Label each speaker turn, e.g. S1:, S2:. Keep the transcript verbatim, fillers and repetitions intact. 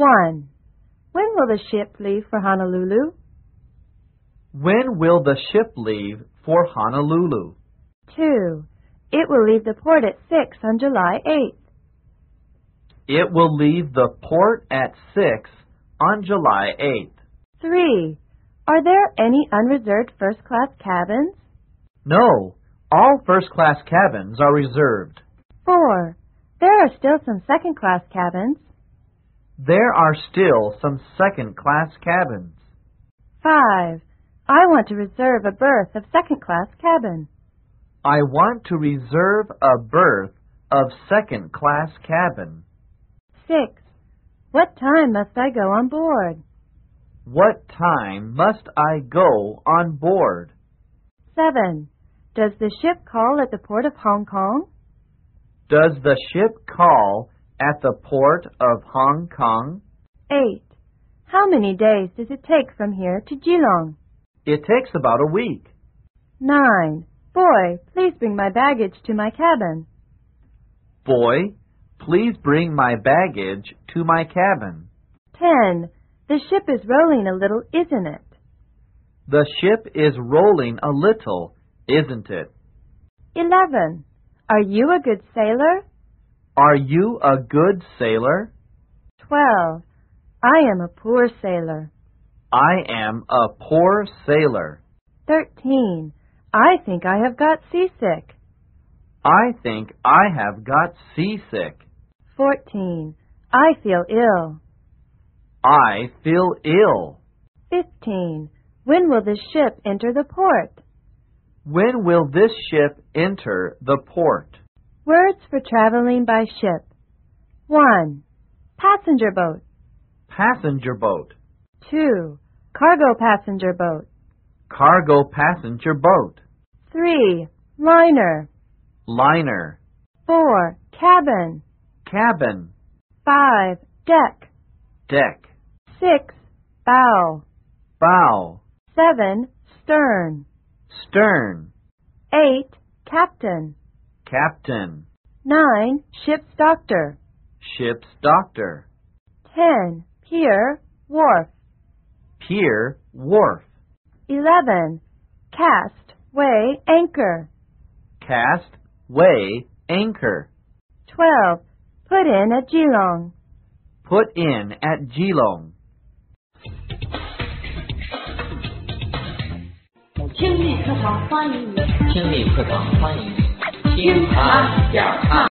S1: one. When will the ship leave for Honolulu?
S2: When will the ship leave for Honolulu?
S1: two. It will leave the port at six on July eighth.
S2: It will leave the port at six on July eighth.
S1: three. Are there any unreserved first-class cabins?
S2: No, all first-class cabins are reserved.
S1: four. There are still some second-class cabins.
S2: There are still some second-class cabins.
S1: five. I want to reserve a berth of second-class cabin.
S2: I want to reserve a berth of second-class cabin.
S1: six. What time must I go on board?
S2: What time must I go on board?
S1: seven. Does the ship call at the port of Hong Kong?
S2: Does the ship call at the port of Hong Kong?
S1: eight. How many days does it take from here to Geelong?
S2: It takes about a week.
S1: nine. Boy, please bring my baggage to my cabin.
S2: Boy, please bring my baggage to my cabin.
S1: ten. The ship is rolling a little, isn't it?
S2: The ship is rolling a little, isn't it?
S1: eleven. Are you a good sailor?
S2: Are you a good sailor?
S1: twelve. I am a poor sailor.
S2: I am a poor sailor.
S1: thirteen. I think I have got seasick.
S2: I think I have got seasick.
S1: fourteen. I feel ill.
S2: I feel ill.
S1: fifteen. When will the ship enter the port?
S2: When will this ship enter the port?
S1: Words for traveling by ship. one. Passenger boat.
S2: Passenger boat.
S1: two. Cargo passenger boat.
S2: Cargo passenger boat.
S1: three. Liner.
S2: Liner.
S1: four. Cabin.
S2: Cabin.
S1: five. Deck.
S2: Deck.
S1: six. Bow.
S2: Bow.
S1: seven. Stern.
S2: Stern.
S1: eight. Captain.
S2: Captain.
S1: nine. Ship's doctor.
S2: Ship's doctor.
S1: ten. Pier. Wharf.
S2: Pier. Wharf.
S1: eleven. Cast. Weigh. Anchor.
S2: Cast. Weigh. Anchor.
S1: twelve. Put in at Geelong.
S2: Put in at Geelong.
S3: 听力课堂欢迎你，
S4: 听力课堂欢迎你，听他讲他。